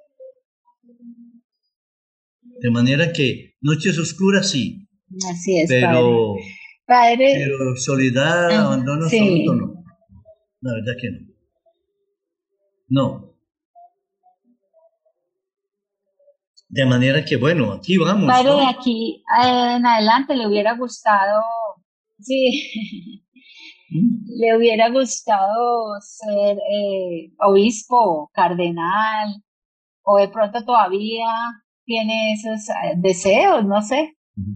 De manera que noches oscuras sí, Así es, pero, padre. Padre, pero soledad, ah, abandono sí. absoluto no. La verdad que no. No. De manera que, bueno, aquí vamos, Padre, de ¿no? aquí eh, en adelante le hubiera gustado, sí, ¿Mm? le hubiera gustado ser eh, obispo, cardenal, o de pronto todavía tiene esos eh, deseos, no sé.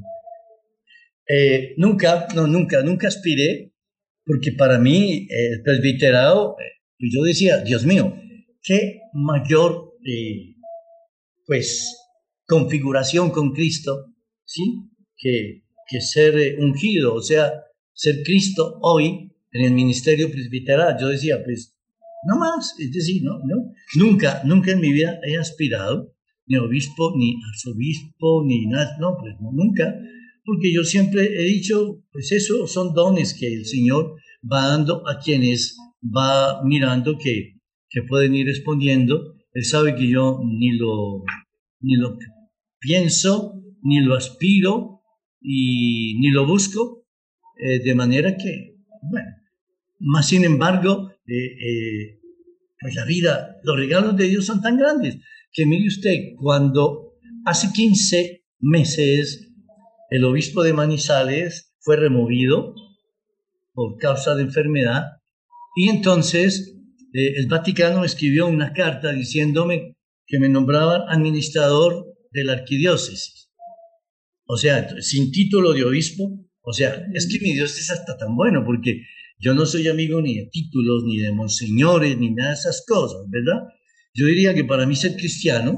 Eh, nunca, no, nunca, nunca aspiré, porque para mí eh, el presbiterado, eh, pues yo decía, Dios mío, qué mayor, eh, pues, configuración con Cristo, ¿sí? Que, que ser eh, ungido, o sea, ser Cristo hoy en el ministerio presbiteral. Yo decía, pues, no más, es decir, no, no, nunca, nunca en mi vida he aspirado, ni obispo, ni arzobispo, ni nada, no, pues no, nunca, porque yo siempre he dicho, pues eso son dones que el Señor va dando a quienes va mirando que, que pueden ir respondiendo. Él sabe que yo ni lo, ni lo pienso, ni lo aspiro, y ni lo busco, eh, de manera que, bueno, más sin embargo, eh, eh, pues la vida, los regalos de Dios son tan grandes, que mire usted, cuando hace quince meses el obispo de Manizales fue removido por causa de enfermedad, y entonces eh, el Vaticano escribió una carta diciéndome que me nombraban administrador de la arquidiócesis. O sea, sin título de obispo. O sea, es que mi Dios es hasta tan bueno, porque yo no soy amigo ni de títulos, ni de monseñores, ni nada de esas cosas, ¿verdad? Yo diría que para mí ser cristiano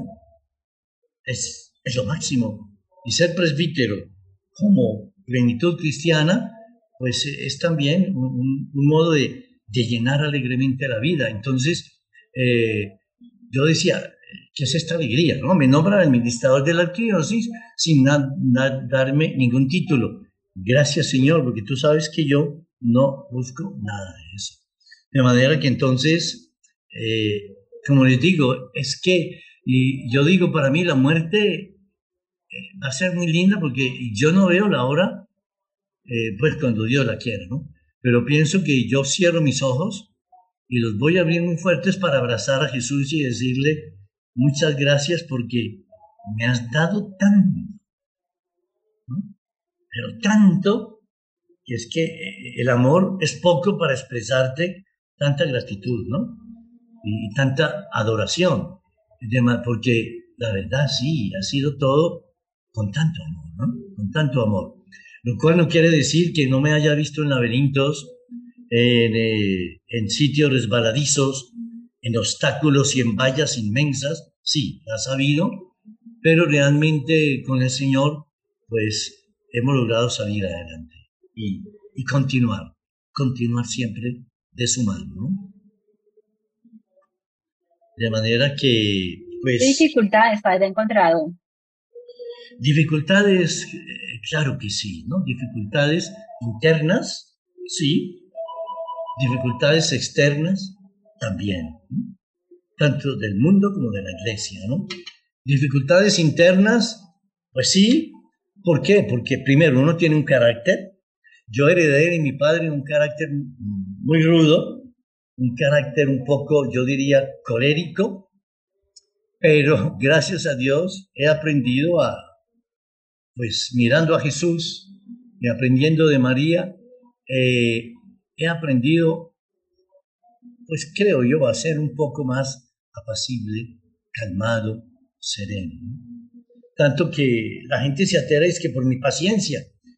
es, es lo máximo. Y ser presbítero como plenitud cristiana, pues es también un, un modo de, de llenar alegremente la vida. Entonces, eh, yo decía, ¿qué es esta alegría? ¿No? Me nombran administrador de la arquidiócesis sin na, na, darme ningún título. Gracias, Señor, porque tú sabes que yo no busco nada de eso. De manera que entonces, eh, como les digo, es que, y yo digo, para mí la muerte eh, va a ser muy linda, porque yo no veo la hora, eh, pues cuando Dios la quiera, ¿no? Pero pienso que yo cierro mis ojos y los voy a abrir muy fuertes para abrazar a Jesús y decirle, muchas gracias porque me has dado tanto, ¿no? Pero tanto, que es que el amor es poco para expresarte tanta gratitud, ¿no? Y, y tanta adoración, porque la verdad sí, ha sido todo con tanto amor, ¿no? Con tanto amor. Lo cual no quiere decir que no me haya visto en laberintos, en, eh, en sitios resbaladizos, en obstáculos y en vallas inmensas. Sí, las ha habido, pero realmente con el Señor, pues hemos logrado salir adelante y, y continuar, continuar siempre de su mano, ¿no? De manera que, pues... ¿Qué dificultades, padre, ha encontrado? Dificultades, eh, claro que sí, ¿no? Dificultades internas, sí. Dificultades externas, también, ¿no? Tanto del mundo como de la iglesia, ¿no? Dificultades internas, pues sí. ¿Por qué? Porque primero uno tiene un carácter. Yo heredé de mi padre un carácter muy rudo, un carácter un poco, yo diría, colérico, pero gracias a Dios he aprendido a, pues mirando a Jesús y aprendiendo de María, eh, he aprendido, pues creo yo, a ser un poco más apacible, calmado, sereno, ¿no? Tanto que la gente se atera es que por mi paciencia,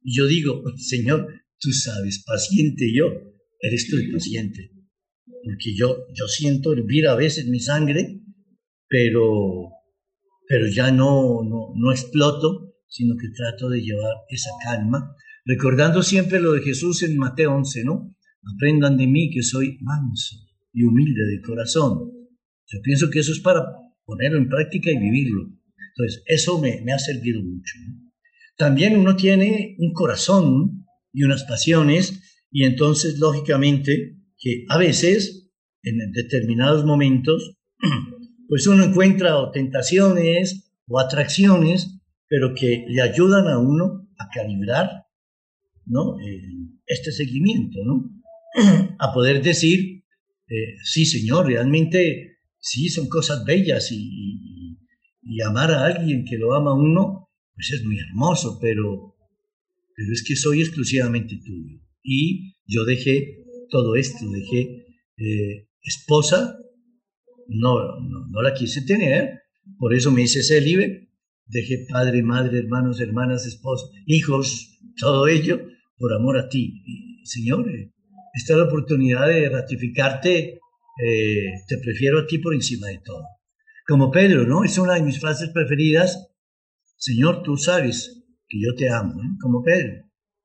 Y yo digo, Señor, tú sabes, paciente yo, eres tú el paciente. Porque yo, yo siento hervir a veces mi sangre, pero, pero ya no, no, no exploto, sino que trato de llevar esa calma, recordando siempre lo de Jesús en Mateo once, ¿no? Aprendan de mí que soy manso y humilde de corazón. Yo pienso que eso es para ponerlo en práctica y vivirlo. Entonces, eso me, me ha servido mucho, ¿no? También uno tiene un corazón y unas pasiones, y entonces, lógicamente, que a veces, en determinados momentos, pues uno encuentra o tentaciones o atracciones, pero que le ayudan a uno a calibrar, ¿no? Eh, este seguimiento, ¿no? A poder decir, eh, sí, Señor, realmente sí, son cosas bellas, y, y, y amar a alguien que lo ama a uno, pues es muy hermoso, pero, pero es que soy exclusivamente tuyo. Y yo dejé todo esto, dejé eh, esposa, no, no, no la quise tener, por eso me hice célibe, dejé padre, madre, hermanos, hermanas, esposos, hijos, todo ello, por amor a ti. Y, Señor, eh, esta es la oportunidad de ratificarte, eh, te prefiero a ti por encima de todo. Como Pedro, ¿no? Es una de mis frases preferidas. Señor, tú sabes que yo te amo, ¿eh? Como Pedro.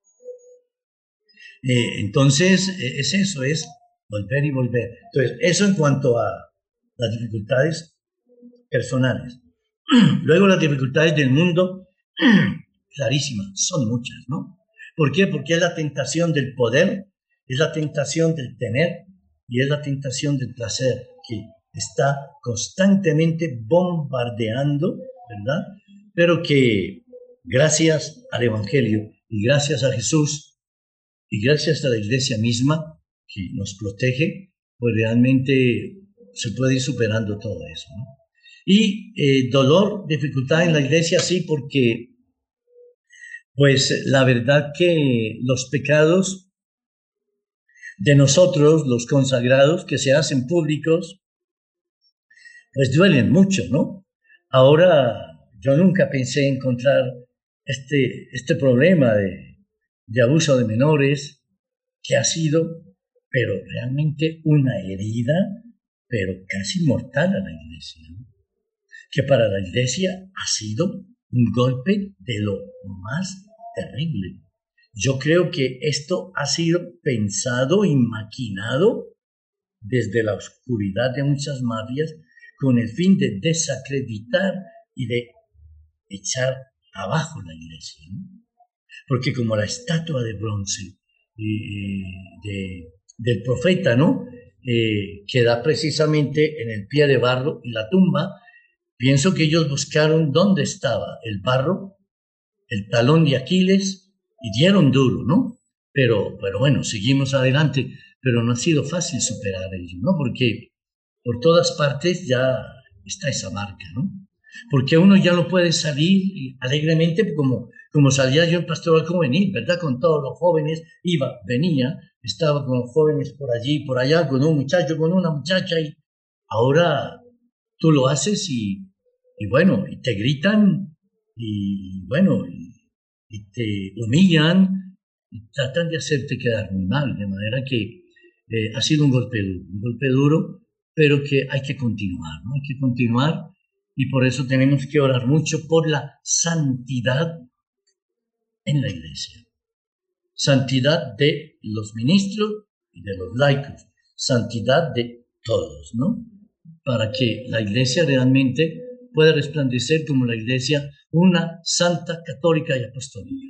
Eh, entonces, eh, es eso, es volver y volver. Entonces, eso en cuanto a las dificultades personales. Luego, las dificultades del mundo, clarísimas, son muchas, ¿no? ¿Por qué? Porque es la tentación del poder, es la tentación del tener y es la tentación del placer que está constantemente bombardeando, ¿verdad? Pero que gracias al Evangelio y gracias a Jesús y gracias a la Iglesia misma que nos protege, pues realmente se puede ir superando todo eso, ¿no? Y eh, dolor, dificultad en la Iglesia, sí, porque pues la verdad que los pecados de nosotros, los consagrados, que se hacen públicos, pues duelen mucho, ¿no? Ahora, yo nunca pensé encontrar este, este problema de, de abuso de menores, que ha sido, pero realmente una herida, pero casi mortal a la Iglesia, ¿no? Que para la Iglesia ha sido un golpe de lo más terrible. Yo creo que esto ha sido pensado y maquinado desde la oscuridad de muchas mafias con el fin de desacreditar y de echar abajo la Iglesia, ¿no? Porque como la estatua de bronce eh, de, del profeta, ¿no? Eh, que da precisamente en el pie de barro y la tumba, pienso que ellos buscaron dónde estaba el barro, el talón de Aquiles, y dieron duro, ¿no? Pero, pero bueno, seguimos adelante, pero no ha sido fácil superar ello, ¿no? Porque por todas partes ya está esa marca, ¿no? Porque uno ya no puede salir alegremente como, como salía yo en Pastoral Juvenil, ¿verdad? Con todos los jóvenes, iba, venía, estaba con los jóvenes por allí, por allá, con un muchacho, con una muchacha, y ahora tú lo haces y, y bueno, y te gritan, y bueno, y, y te humillan, y tratan de hacerte quedar muy mal, de manera que eh, ha sido un golpe duro, un golpe duro, pero que hay que continuar, ¿no? Hay que continuar, y por eso tenemos que orar mucho por la santidad en la Iglesia. Santidad de los ministros y de los laicos, santidad de todos, ¿no? Para que la Iglesia realmente pueda resplandecer como la Iglesia, una santa, católica y apostólica.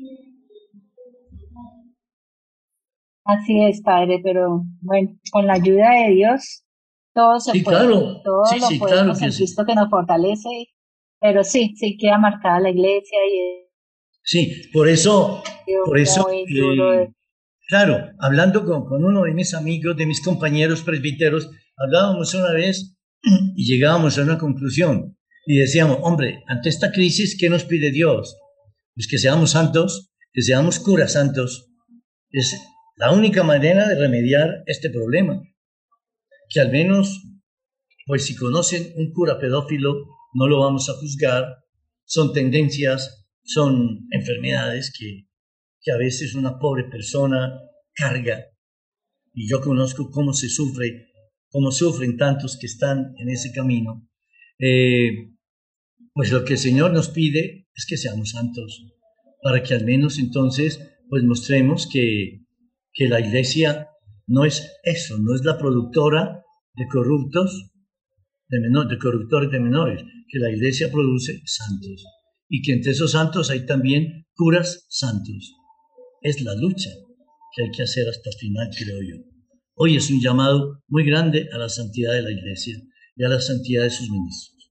Así es, Padre, pero bueno, con la ayuda de Dios, todo se Sí, puede, claro, todo sí, lo sí, podemos claro que en sí. Cristo que nos fortalece, pero sí, sí queda marcada la Iglesia y Sí, por eso, por es eso, muy duro. de- eh, claro, hablando con, con uno de mis amigos, de mis compañeros presbíteros, hablábamos una vez y llegábamos a una conclusión y decíamos, hombre, ante esta crisis, ¿qué nos pide Dios? Pues que seamos santos, que seamos curas santos. Es la única manera de remediar este problema. Que al menos, pues si conocen un cura pedófilo, no lo vamos a juzgar, son tendencias, son enfermedades que, que a veces una pobre persona carga. Y yo conozco cómo se sufre, cómo sufren tantos que están en ese camino. Eh, pues lo que el Señor nos pide es que seamos santos, para que al menos entonces pues mostremos que, que la iglesia no es eso, no es la productora de corruptos, de, menor, de corruptores de menores, que la iglesia produce santos, y que entre esos santos hay también curas santos. Es la lucha que hay que hacer hasta el final, creo yo. Hoy es un llamado muy grande a la santidad de la iglesia y a la santidad de sus ministros.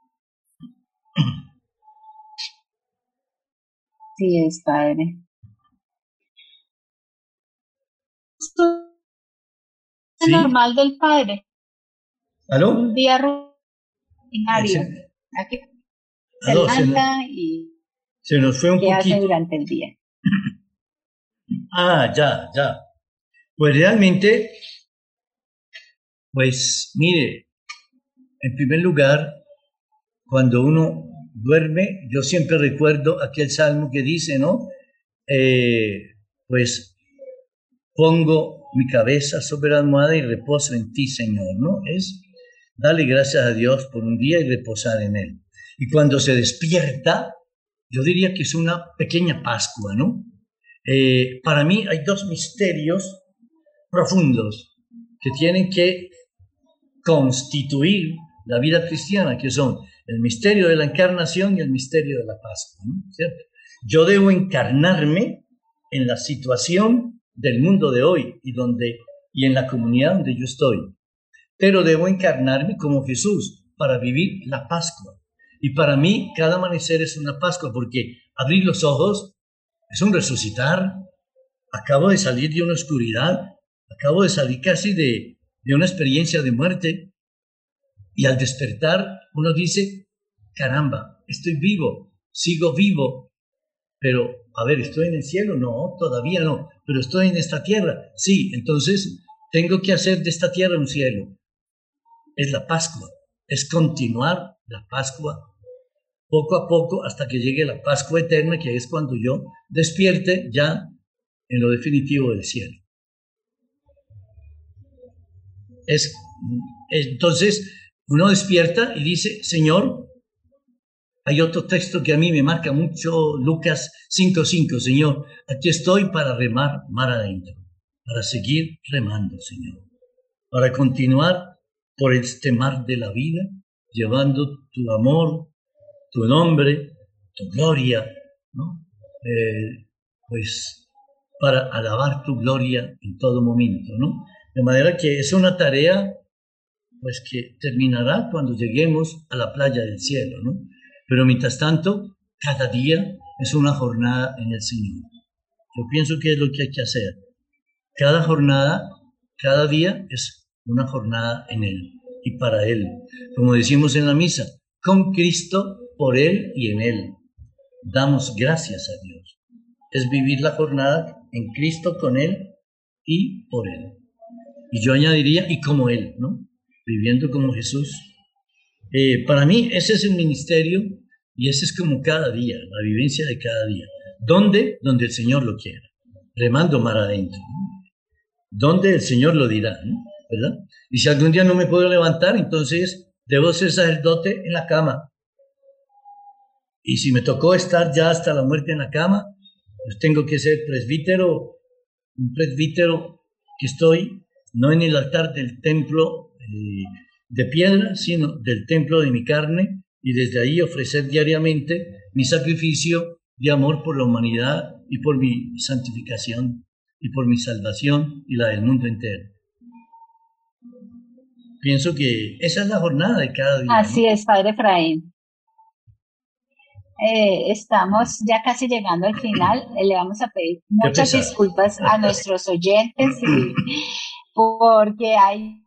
Sí es, Padre. Esto es ¿Sí? normal del Padre. ¿Aló? Un día rutinario. Se, Aquí se aló, se, levanta y se nos fue un ¿qué hace poquito. durante el día? Ah, ya, ya. Pues realmente, pues mire, en primer lugar, cuando uno duerme, yo siempre recuerdo aquel salmo que dice, ¿no? Eh, pues pongo mi cabeza sobre la almohada y reposo en ti, Señor, ¿no? Es darle gracias a Dios por un día y reposar en Él. Y cuando se despierta, yo diría que es una pequeña Pascua, ¿no? Eh, para mí hay dos misterios profundos que tienen que constituir la vida cristiana, que son el misterio de la encarnación y el misterio de la Pascua, ¿no? ¿Cierto? Yo debo encarnarme en la situación del mundo de hoy y, donde, y en la comunidad donde yo estoy, pero debo encarnarme como Jesús para vivir la Pascua. Y para mí cada amanecer es una Pascua, porque abrir los ojos es un resucitar. Acabo de salir de una oscuridad, acabo de salir casi de, de una experiencia de muerte, y al despertar uno dice, caramba, estoy vivo, sigo vivo, pero a ver, ¿estoy en el cielo? No, todavía no, pero estoy en esta tierra. Sí, entonces tengo que hacer de esta tierra un cielo. Es la Pascua, es continuar la Pascua poco a poco hasta que llegue la Pascua eterna, que es cuando yo despierte ya en lo definitivo del cielo. Es, entonces uno despierta y dice, Señor, hay otro texto que a mí me marca mucho, Lucas cinco cinco, Señor, aquí estoy para remar mar adentro, para seguir remando, Señor, para continuar por este mar de la vida, llevando tu amor, tu nombre, tu gloria, ¿no? Eh, pues para alabar tu gloria en todo momento, ¿no? De manera que es una tarea, pues que terminará cuando lleguemos a la playa del cielo, ¿no? Pero mientras tanto, cada día es una jornada en el Señor. Yo pienso que es lo que hay que hacer. Cada jornada, cada día es una jornada en Él y para Él. Como decimos en la misa, con Cristo, por Él y en Él. Damos gracias a Dios. Es vivir la jornada en Cristo, con Él y por Él. Y yo añadiría, y como Él, ¿no? Viviendo como Jesús. Eh, para mí ese es el ministerio y ese es como cada día, la vivencia de cada día. ¿Dónde? Donde el Señor lo quiera. Remando mar adentro, ¿no? Donde el Señor lo dirá, ¿no? ¿Verdad? Y si algún día no me puedo levantar, entonces debo ser sacerdote en la cama. Y si me tocó estar ya hasta la muerte en la cama, pues tengo que ser presbítero, un presbítero que estoy no en el altar del templo eh, de piedra, sino del templo de mi carne, y desde ahí ofrecer diariamente mi sacrificio de amor por la humanidad y por mi santificación y por mi salvación y la del mundo entero. Pienso que esa es la jornada de cada día, Así ¿no? es, Padre Efraín. Eh, estamos ya casi llegando al final. Eh, le vamos a pedir Qué muchas pesar. disculpas a nuestros oyentes y porque hay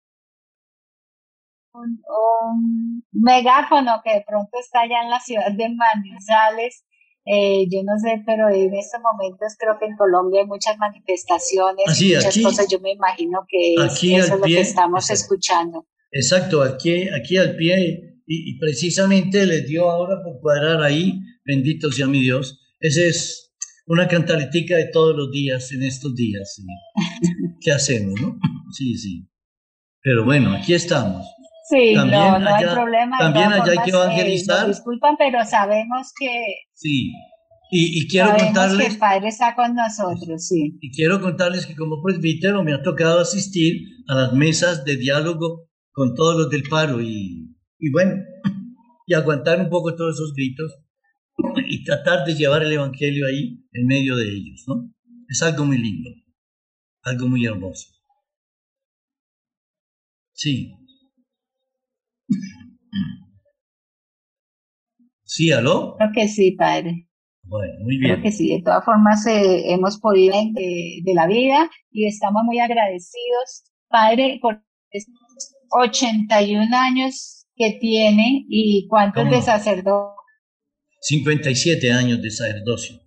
un, un megáfono que de pronto está allá en la ciudad de Manizales. Eh, yo no sé, pero en estos momentos creo que en Colombia hay muchas manifestaciones y Así, muchas aquí, cosas. Yo me imagino que es aquí eso al lo que pie, estamos exacto, escuchando. exacto, aquí, aquí al pie, y, y precisamente les dio ahora por cuadrar ahí, bendito sea mi Dios. Ese es una cantaletica de todos los días en estos días. ¿Sí? ¿Qué hacemos, no? Sí, sí. Pero bueno, aquí estamos. Sí, También no, no hay allá, problema. De también todas allá hay que formas, eh, nos evangelizar. disculpan, pero sabemos que Sí. Y, y quiero sabemos que el contarles, Padre está con nosotros, sí. y quiero contarles que como presbítero me ha tocado asistir a las mesas de diálogo con todos los del paro y, y bueno, y aguantar un poco todos esos gritos y tratar de llevar el evangelio ahí en medio de ellos, ¿no? Es algo muy lindo, algo muy hermoso. Sí. ¿Sí, aló? Creo que sí, Padre. Bueno, muy Creo que bien. sí. De todas formas, eh, hemos podido de, de la vida y estamos muy agradecidos, Padre, por estos ochenta y un años que tiene y cuántos ¿Cómo de no? sacerdote. cincuenta y siete años de sacerdocio.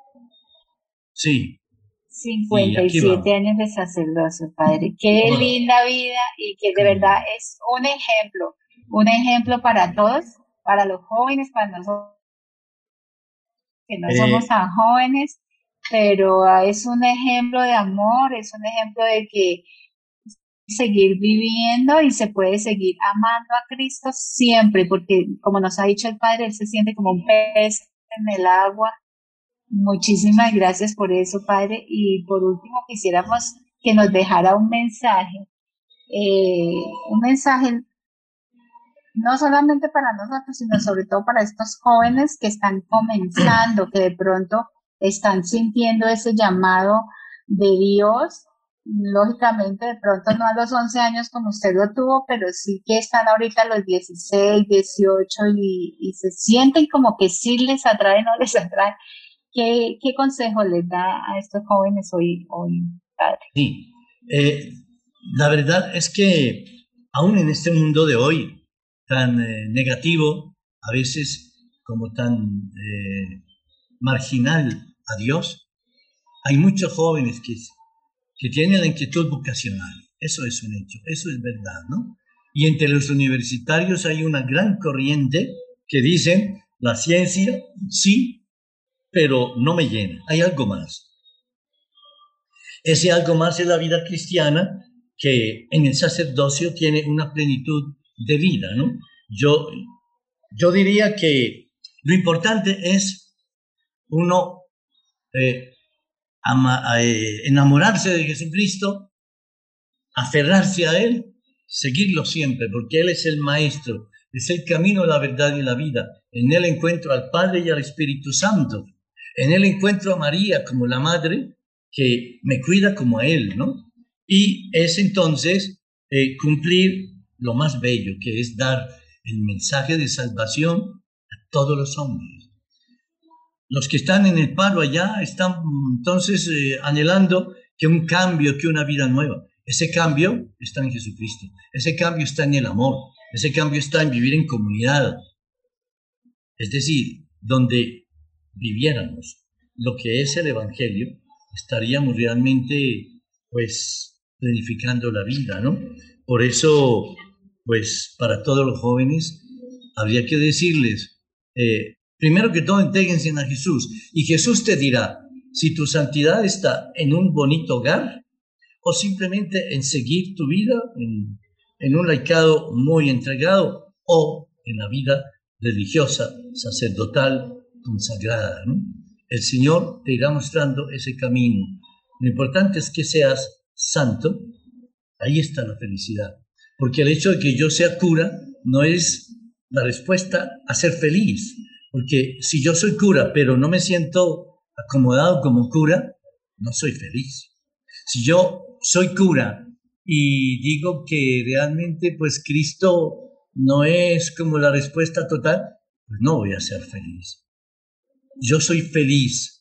Sí, y cincuenta y aquí siete vamos. años de sacerdocio, Padre. Qué Bueno, linda vida y que de qué verdad lindo. es un ejemplo, un ejemplo para todos, para los jóvenes, para nosotros que no somos Eh, tan jóvenes, pero ah, es un ejemplo de amor, es un ejemplo de que seguir viviendo y se puede seguir amando a Cristo siempre, porque como nos ha dicho el Padre, Él se siente como un pez en el agua. Muchísimas gracias por eso, Padre. Y por último, quisiéramos que nos dejara un mensaje, eh, un mensaje no solamente para nosotros, sino sobre todo para estos jóvenes que están comenzando, que de pronto están sintiendo ese llamado de Dios. Lógicamente, de pronto no a los once años como usted lo tuvo, pero sí que están ahorita a los dieciséis, dieciocho y, y se sienten como que sí les atrae, no les atrae. ¿Qué, qué consejo les da a estos jóvenes hoy, hoy, padre? sí, eh, la verdad es que aún en este mundo de hoy, tan eh, negativo, a veces como tan eh, marginal a Dios, hay muchos jóvenes que, que tienen la inquietud vocacional. Eso es un hecho, eso es verdad, ¿no? Y entre los universitarios hay una gran corriente que dicen, la ciencia sí, pero no me llena, hay algo más. Ese algo más es la vida cristiana que en el sacerdocio tiene una plenitud de vida, ¿no? Yo, yo diría que lo importante es uno eh, ama, eh, enamorarse de Jesucristo, aferrarse a Él, seguirlo siempre, porque Él es el Maestro, es el camino, la verdad y la vida. En Él encuentro al Padre y al Espíritu Santo. En Él encuentro a María como la Madre que me cuida como a Él, ¿no? Y es entonces eh, cumplir lo más bello, que es dar el mensaje de salvación a todos los hombres. Los que están en el paro allá están entonces eh, anhelando que un cambio, que una vida nueva. Ese cambio está en Jesucristo. Ese cambio está en el amor. Ese cambio está en vivir en comunidad. Es decir, donde viviéramos lo que es el Evangelio, estaríamos realmente, pues, planificando la vida, ¿no? Por eso, pues, para todos los jóvenes, habría que decirles, eh, primero que todo, entréguense a Jesús, y Jesús te dirá si tu santidad está en un bonito hogar o simplemente en seguir tu vida en, en un laicado muy entregado o en la vida religiosa, sacerdotal, consagrada, ¿no? El Señor te irá mostrando ese camino. Lo importante es que seas santo. Ahí está la felicidad. Porque el hecho de que yo sea cura no es la respuesta a ser feliz. Porque si yo soy cura, pero no me siento acomodado como cura, no soy feliz. Si yo soy cura y digo que realmente pues Cristo no es como la respuesta total, pues no voy a ser feliz. Yo soy feliz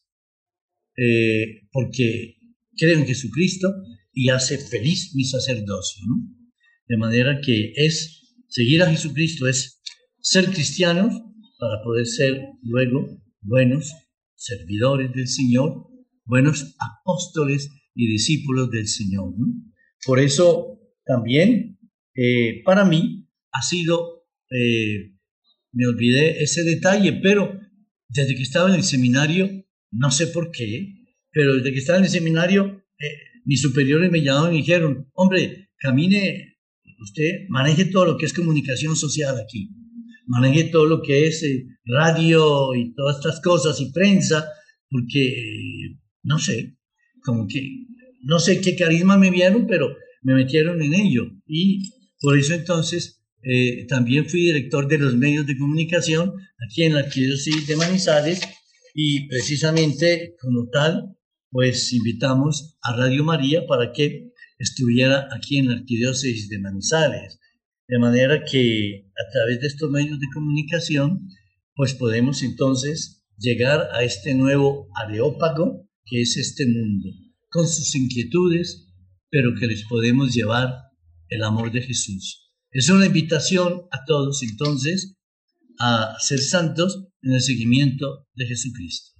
eh, porque creo en Jesucristo y hace feliz mi sacerdocio, ¿no? De manera que es seguir a Jesucristo, es ser cristianos para poder ser luego buenos servidores del Señor, buenos apóstoles y discípulos del Señor, ¿no? Por eso también eh, para mí ha sido, eh, me olvidé ese detalle, pero desde que estaba en el seminario no sé por qué, pero desde que estaba en el seminario, eh, mis superiores me llamaron y me dijeron, hombre, camine, usted maneje todo lo que es comunicación social aquí, maneje todo lo que es eh, radio y todas estas cosas y prensa, porque, eh, no sé, como que, no sé qué carisma me vieron, pero me metieron en ello. Y por eso entonces eh, también fui director de los medios de comunicación aquí en la Arquidiócesis de Manizales y precisamente como tal, pues invitamos a Radio María para que estuviera aquí en la Arquidiócesis de Manizales. De manera que a través de estos medios de comunicación, pues podemos entonces llegar a este nuevo Areópago que es este mundo, con sus inquietudes, pero que les podemos llevar el amor de Jesús. Es una invitación a todos entonces a ser santos en el seguimiento de Jesucristo.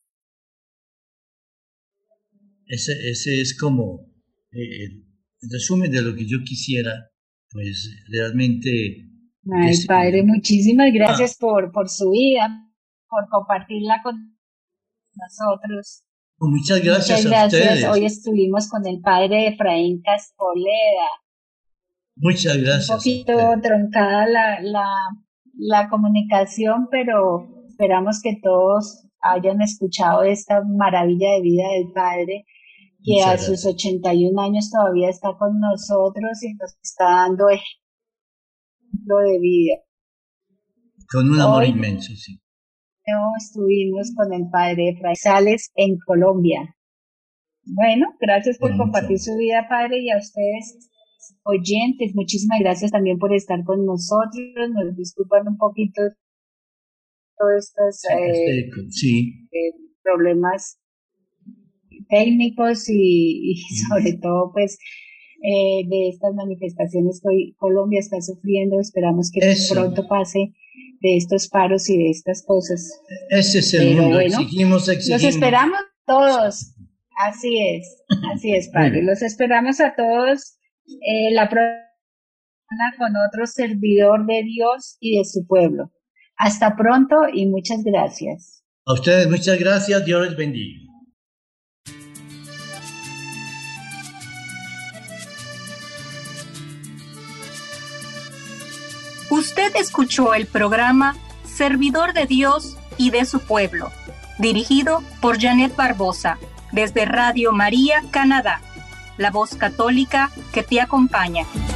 Ese, ese es como eh, el resumen de lo que yo quisiera, pues realmente... Ay, es, Padre, muchísimas gracias ah. por, por su vida, por compartirla con nosotros. Muchas gracias, Muchas a gracias. ustedes. Hoy estuvimos con el Padre Efraín Caspoleda. Muchas gracias. Un poquito troncada la, la, la comunicación, pero esperamos que todos hayan escuchado esta maravilla de vida del Padre, que Muchas a gracias. Sus ochenta y un años todavía está con nosotros y nos está dando ejemplo de vida. Con un amor Hoy, inmenso, sí. Estuvimos con el Padre Efraín Sales en Colombia. Bueno, gracias por Mucho. compartir su vida, Padre, y a ustedes, oyentes, muchísimas gracias también por estar con nosotros. Nos disculpan un poquito todos estos eh, sí. eh, problemas técnicos y, y sobre todo, pues, eh, de estas manifestaciones que hoy Colombia está sufriendo. Esperamos que Eso. pronto pase de estos paros y de estas cosas. Ese es el Pero mundo, bueno, exigimos, exigimos. Los esperamos todos, así es, así es, Padre. Los esperamos a todos eh, la próxima con otro servidor de Dios y de su pueblo. Hasta pronto y muchas gracias. A ustedes muchas gracias, Dios les bendiga. Usted escuchó el programa Servidor de Dios y de su pueblo, dirigido por Janet Barbosa, desde Radio María, Canadá, la voz católica que te acompaña.